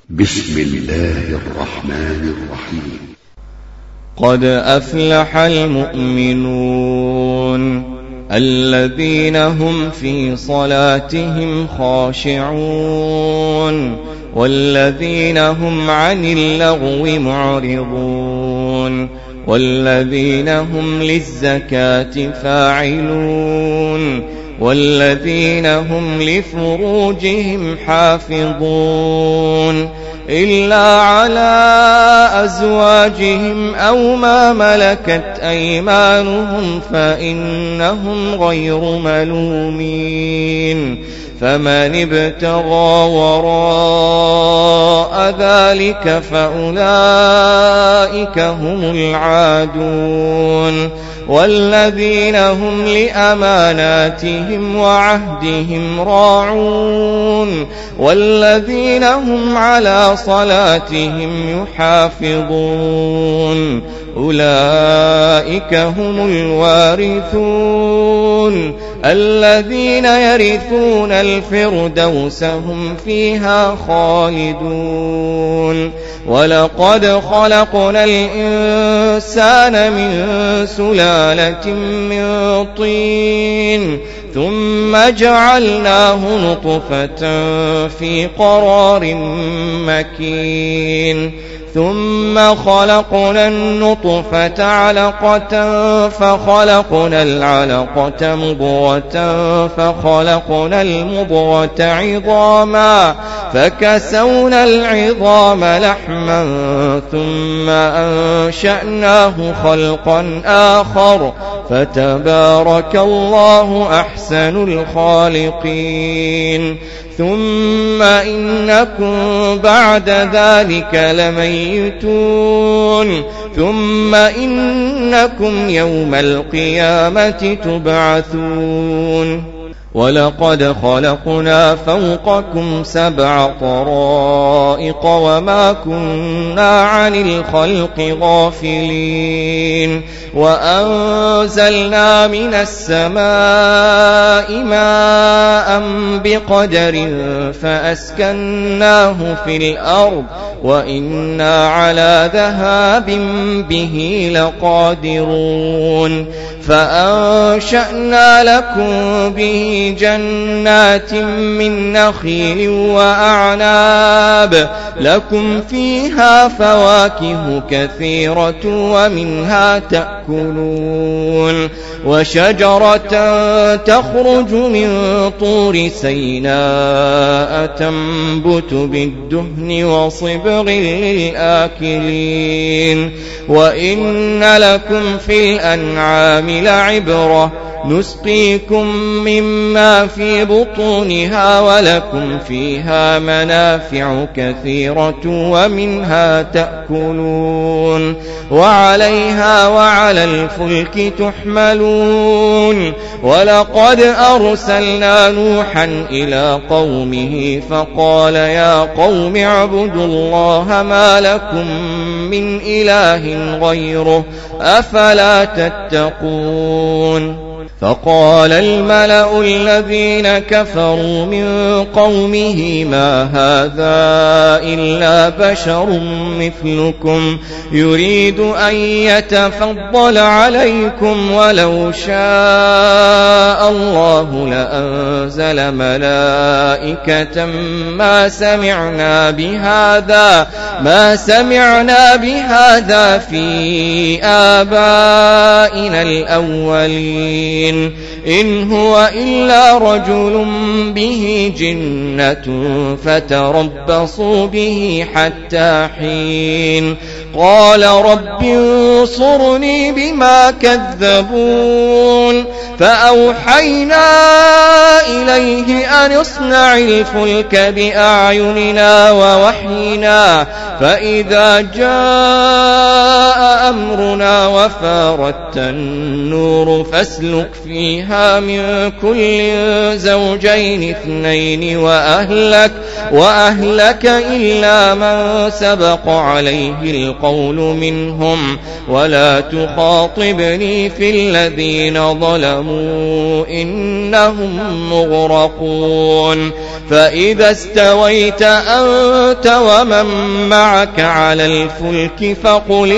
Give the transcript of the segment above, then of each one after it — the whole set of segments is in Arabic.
بسم الله الرحمن الرحيم. قد أفلح المؤمنون الذين هم في صلاتهم خاشعون والذين هم عن اللغو معرضون والذين هم للزكاة فاعلون والذين هم لفروجهم حافظون إلا على أزواجهم أو ما ملكت أيمانهم فإنهم غير ملومين فمن ابتغى وراء ذلك فأولئك هم العادون والذين هم لأماناتهم وعهدهم راعون والذين هم على صلاتهم يحافظون أولئك هم الوارثون الذين يرثون الفردوس هم فيها خالدون ولقد خلقنا الإنسان من سلالة من طين ثم جعلناه نطفة في قرار مكين ثم خلقنا النطفة علقة فخلقنا العلقة مضغة فخلقنا المضغة عظاما فكسونا العظام لحما ثم أنشأناه خلقا آخر فتبارك الله أحسن الخالقين ثم إنكم بعد ذلك لميتون ثم إنكم يوم القيامة تبعثون ولقد خلقنا فوقكم 7 طرائق وما كنا عن الخلق غافلين وأنزلنا من السماء ماء بقدر فأسكناه في الأرض وإنا على ذهاب به لقادرون فأنشأنا لكم به جنات من نخيل وأعناب لكم فيها فواكه كثيرة ومنها تأكلون وشجرة تخرج من طور سيناء تنبت بالدهن وصبغ للآكلين وإن لكم في الأنعام لعبرة نسقيكم مما في بطونها ولكم فيها منافع كثيرة ومنها تأكلون وعليها وعلى الفلك تحملون ولقد أرسلنا نوحا إلى قومه فقال يا قوم اعبدوا الله ما لكم من إله غيره أفلا تتقون فقال الملأ الذين كفروا من قومه ما هذا إلا بشر مثلكم يريد أن يتفضل عليكم ولو شاء الله لأنزل ملائكة ما سمعنا بهذا في آبائنا الأولين إن هو إلا رجل به جنة فتربصوا به حتى حين قال رب انصرني بما كذبون فأوحينا إليه أن اصنع الفلك بأعيننا ووحينا فإذا جاء أمرنا وفارت النور فاسلك فيها من كل زوجين 2 وأهلك إلا من سبق عليه القول منهم ولا تخاطبني في الذين ظلموا إنهم مغرقون فإذا استويت أنت ومن معك على الفلك فقل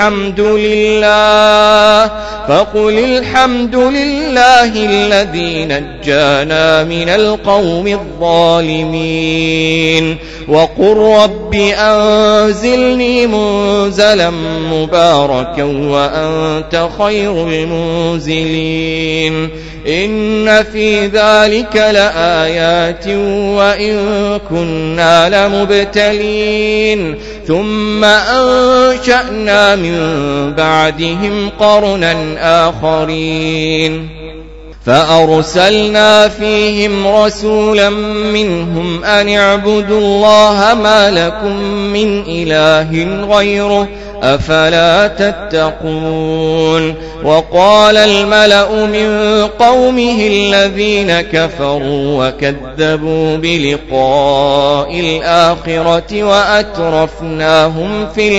الحمد لله الذي نجانا من القوم الظالمين وقل رب أنزلني منزلا مباركا وأنت خير المنزلين إن في ذلك لآيات وإن كنا لمبتلين ثم أنشأنا من بعدهم قرنا آخرين فأرسلنا فيهم رسولا منهم أن اعبدوا الله ما لكم من إله غيره أفلا تتقون وقال الملأ من قومه الذين كفروا وكذبوا بلقاء الآخرة وأترفناهم في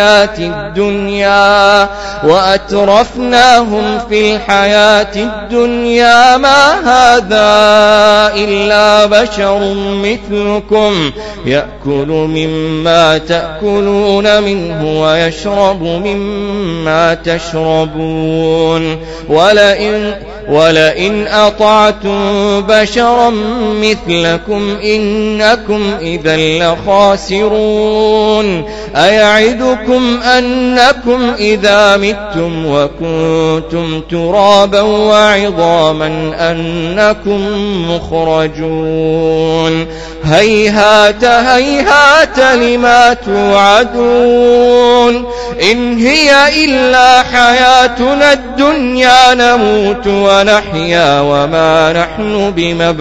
الحياة الدنيا ما هذا إلا بشر مثلكم يأكل مما تأكلون منه ويشرب مما تشربون ولئن أطعتم بشرا مثلكم إنكم إذا لخاسرون أيعدكم أنكم إذا متم وكنتم ترابا وعظاما أنكم مخرجون هيهات هيهات لما توعدون إن هي إلا حياتنا الدنيا نموت ونحيا وما نحن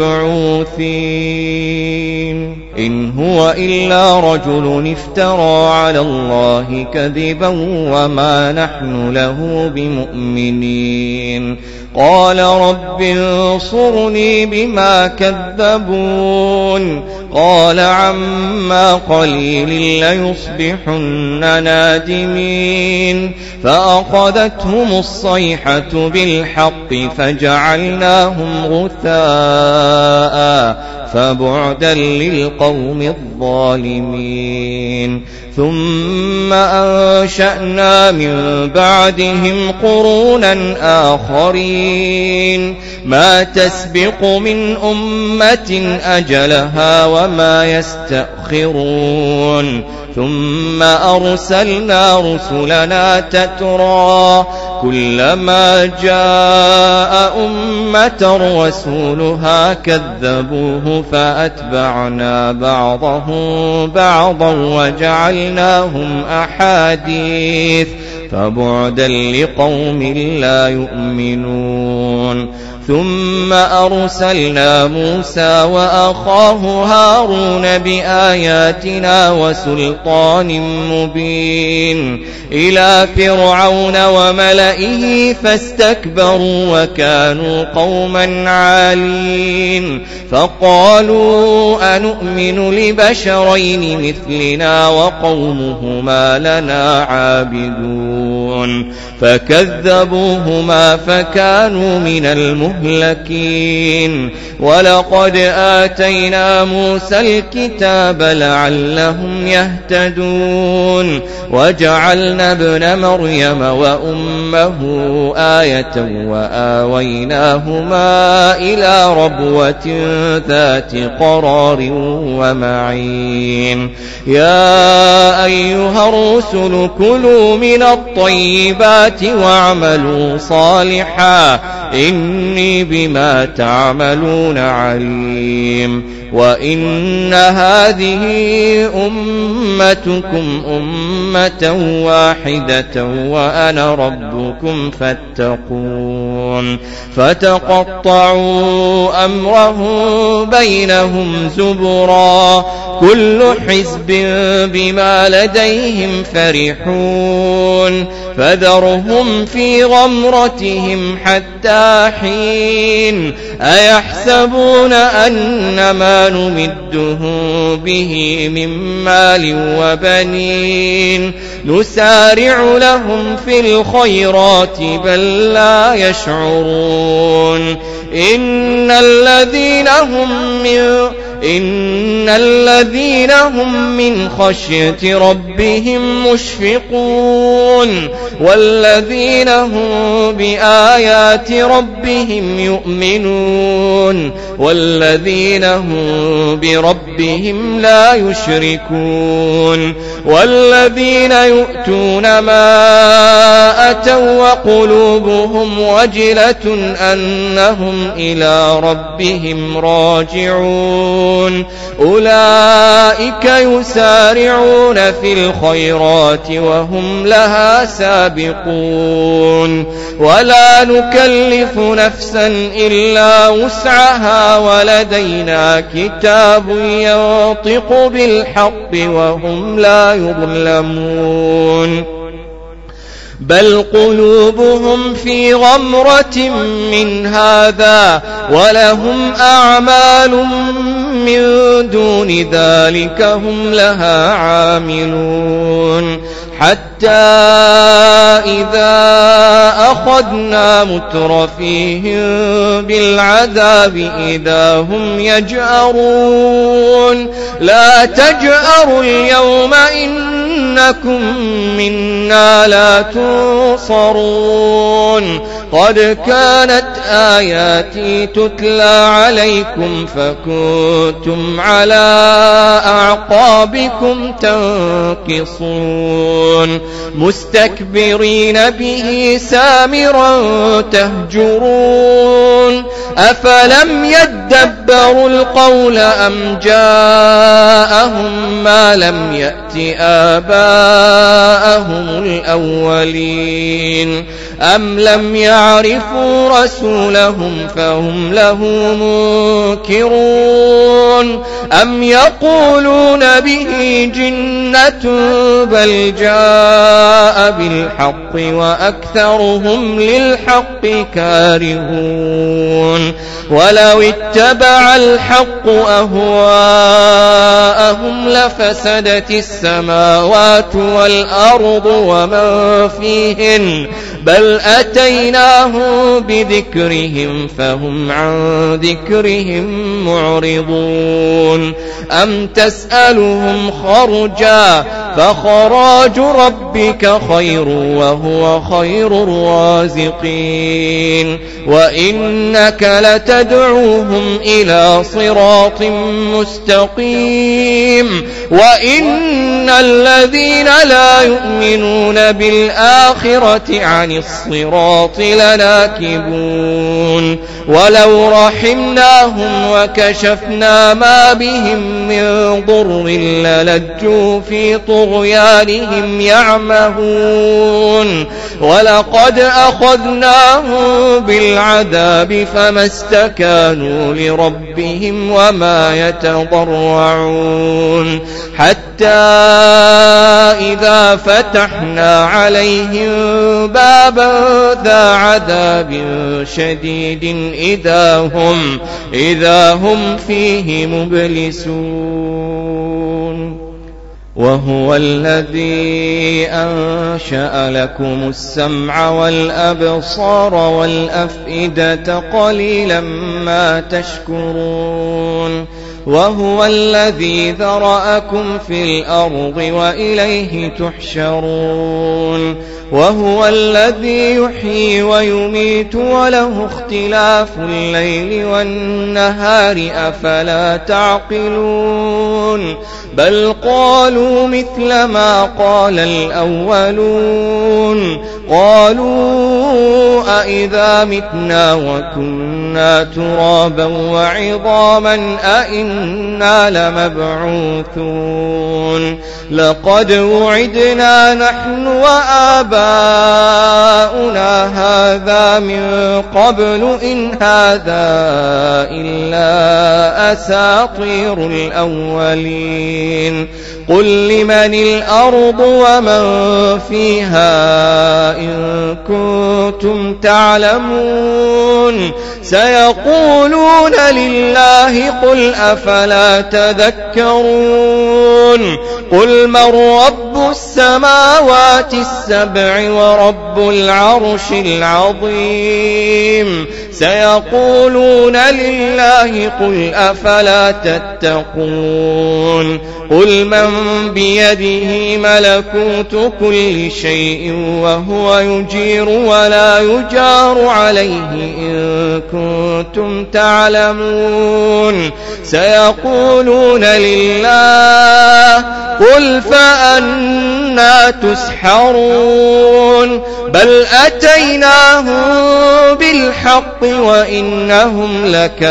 بمبعوثين إن هو إلا رجل افترى على الله كذبا وما نحن له بمؤمنين قال رب انصرني بما كذبون قال عما قليل ليصبحن نادمين فأخذتهم الصيحة بالحق فجعلناهم غثاء فبعدا للقوم الظالمين ثم أنشأنا من بعدهم قرونا آخرين ما تسبق من أمة أجلها وما يستأخرون ثم أرسلنا رسلنا تترى كلما جاء أمة رسولها كذبوه فأتبعنا بعضهم بعضا وجعلناهم أحاديث فبعدا لقوم لا يؤمنون ثم أرسلنا موسى وأخاه هارون بآياتنا وسلطان مبين إلى فرعون وملئه فاستكبروا وكانوا قوما عالين فقالوا أنؤمن لبشرين مثلنا وقومهما لنا عابدون فكذبوهما فكانوا من المهلكين ولقد آتينا موسى الكتاب لعلهم يهتدون وجعلنا ابن مريم وأمه آية وآويناهما إلى ربوة ذات قرار ومعين يا أيها الرسل كلوا من الطيبات واعملوا صالحا إني بما تعملون عليم وإن هذه أمتكم أمة واحدة وأنا ربكم فاتقون فتقطعوا أمرهم بينهم زبرا كل حزب بما لديهم فرحون فذرهم في غمرتهم حتى حين أيحسبون أن ما نمدهم به من مال وبنين نسارع لهم في الخيرات بل لا يشعرون إن إن الذين هم من خشية ربهم مشفقون والذين هم بآيات ربهم يؤمنون والذين هم بربهم لا يشركون والذين يؤتون ما أتوا وقلوبهم وجلة أنهم إلى ربهم راجعون أولئك يسارعون في الخيرات وهم لها سابقون ولا نكلف نفسا إلا وسعها ولدينا كتاب ينطق بالحق وهم لا يظلمون بل قلوبهم في غمرة من هذا ولهم أعمال من دون ذلك هم لها عاملون حتى إذا أخذنا مترفيهم بالعذاب إذا هم يجأرون لا تجأروا اليوم إنكم منا لا تنصرون قد كانت آياتي تتلى عليكم فكنتم على أعقابكم تنكصون مستكبرين به سامرا تهجرون أفلم يدبروا القول أم جاءهم ما لم يأت آباءهم الأولين أم لم يعرفوا رسولهم فهم له منكرون أم يقولون به جنة بل جاء بالحق وأكثرهم للحق كارهون ولو اتبع الحق أهواءهم لفسدت السماوات والأرض ومن فيهن بل أتيناهم بذكرهم فهم عن ذكرهم معرضون أم تسألهم خرجا فخراج ربك خير وهو خير الرازقين وإنك لتدعوهم إلى صراط مستقيم وإن الذين لا يؤمنون بالآخرة عن الصراط لناكبون ولو رحمناهم وكشفنا ما بهم من ضر للجوا في طغيانهم يعمهون ولقد أخذناهم بالعذاب فما استكانوا لربهم وما يتضرعون حتى إذا فتحنا عليهم بابا ذا عذاب شديد إذا هم فيه مبلسون وهو الذي أنشأ لكم السمع والأبصار والأفئدة قليلا ما تشكرون وهو الذي ذرأكم في الأرض وإليه تحشرون وهو الذي يحيي ويميت وله اختلاف الليل والنهار أفلا تعقلون بل قالوا مثل ما قال الأولون قالوا أئذا متنا وكنا ترابا وعظاما أئنا لمبعوثون لقد وعدنا نحن وآباؤنا هذا من قبل إن هذا إلا أساطير الأولين قل لمن الأرض ومن فيها إن كنتم تعلمون سيقولون لله قل أفلا تذكرون قل من رب السماوات السبع ورب العرش العظيم سيقولون لله قل أفلا تتقون قل من بيده ملكوت كل شيء وهو يجير ولا يجار عليه إن كنتم تعلمون سيقولون لله قل فأنى تسحرون بل أتيناهم بالحق وإنهم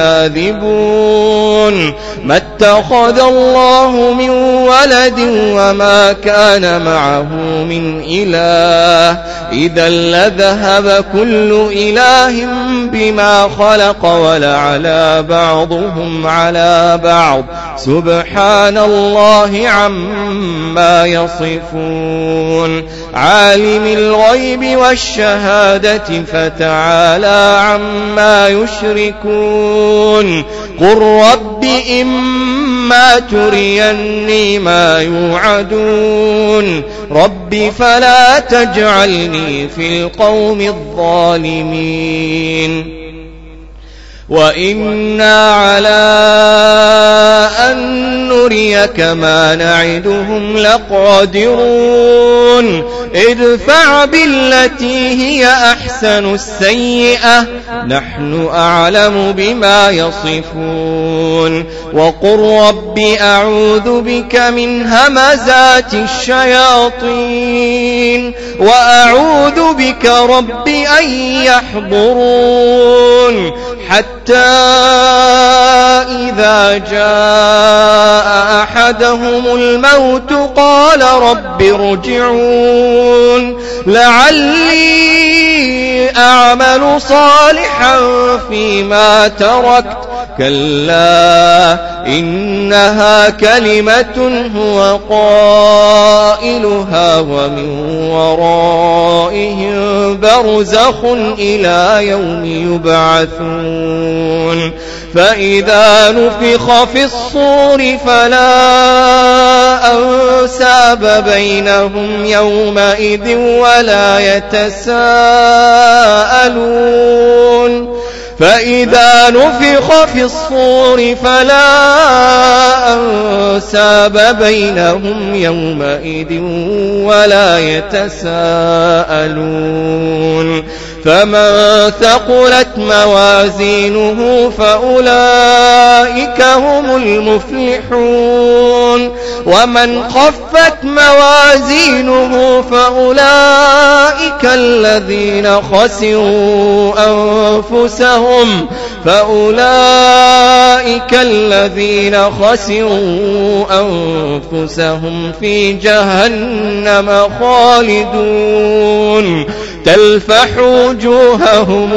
لكاذبون ما اتخذ الله من ولد وما كان معه من إله إذا لذهب كل إله بما خلق ولعلى بعضهم على بعض سبحان الله عما يصفون عالم الغيب والشهادة فتعالى عما يشركون قل رب إما تريني ما يوعدون رب فلا تجعلني في القوم الظالمين وإنا على أن نريك ما نعدهم لقادرون ادفع بالتي هي أحسن السيئة نحن أعلم بما يصفون وقل رب أعوذ بك من همزات الشياطين وأعوذ بك رب أن يحضرون حتى إذا جاء أحدهم الموت قال رب ارجعون لعلي أعمل صالحا فيما تركت كلا إنها كلمة هو قائلها ومن ورائهم برزخ إلى يوم يبعثون فإذا نفخ في الصور فلا أنساب بينهم يومئذ ولا يتساءلون فإذا نفخ في الصور فلا أنساب بينهم يومئذ ولا يتساءلون فمن ثقلت موازينه فأولئك هم المفلحون ومن خفت موازينه فأولئك الذين خسروا أنفسهم في جهنم خالدون تلفح وجوههم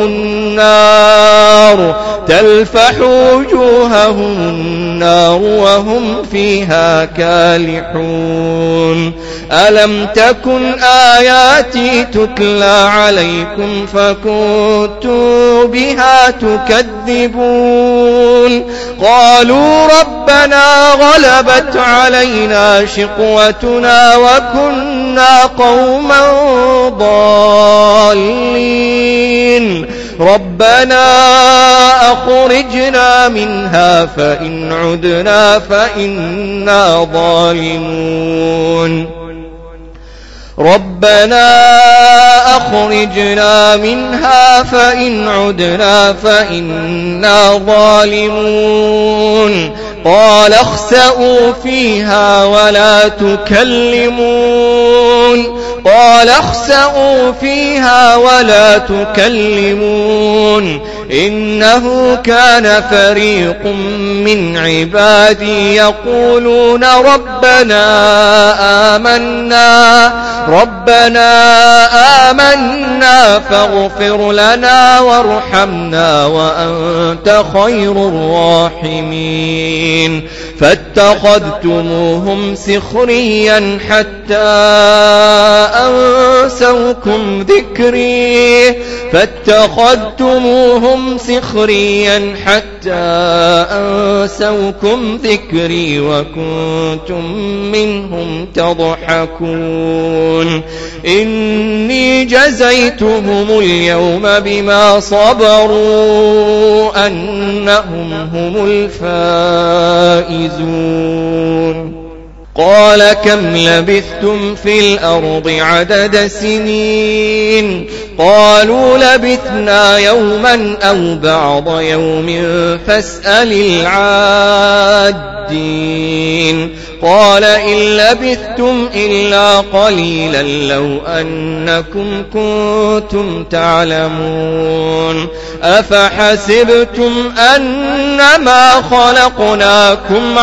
النار وهم فيها كالحون ألم تكن آياتي تتلى عليكم فكنتم بها تكذبون قالوا ربنا غلبت علينا شقوتنا وكنا قوما ضالين ربنا أخرجنا منها فإن عدنا فإنا ظالمون قال اخسئوا فيها ولا تكلمون إنه كان فريق من عبادي يقولون ربنا آمنا فاغفر لنا وارحمنا وأنت خير الراحمين فاتخذتموهم سخريا حتى أنسوكم ذكري تخذوهم سخريا حتى أنسوكم ذكري وكنتم منهم تضحكون إني جزيتهم اليوم بما صبروا أنهم هم الفائزون قال كم لبثتم في الأرض عدد سنين قالوا لبثنا يوما أو بعض يوم فاسأل العادين قال إن لبثتم إلا قليلا لو أنكم كنتم تعلمون أفحسبتم أنما خلقناكم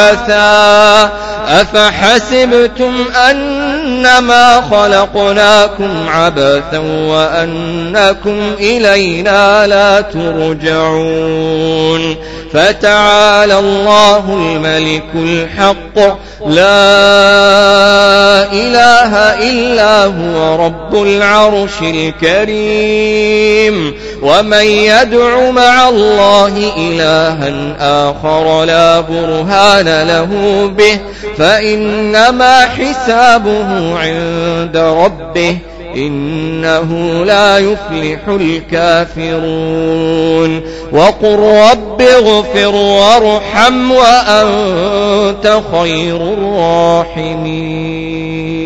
عبثا وأنكم إلينا لا ترجعون فتعالى الله الملك الحق لا إله إلا هو رب العرش الكريم ومن يدع مع الله إلها آخر لا برهان له به فإنما حسابه عند ربه إنه لا يفلح الكافرون وقل رب اغفر وارحم وأنت خير الراحمين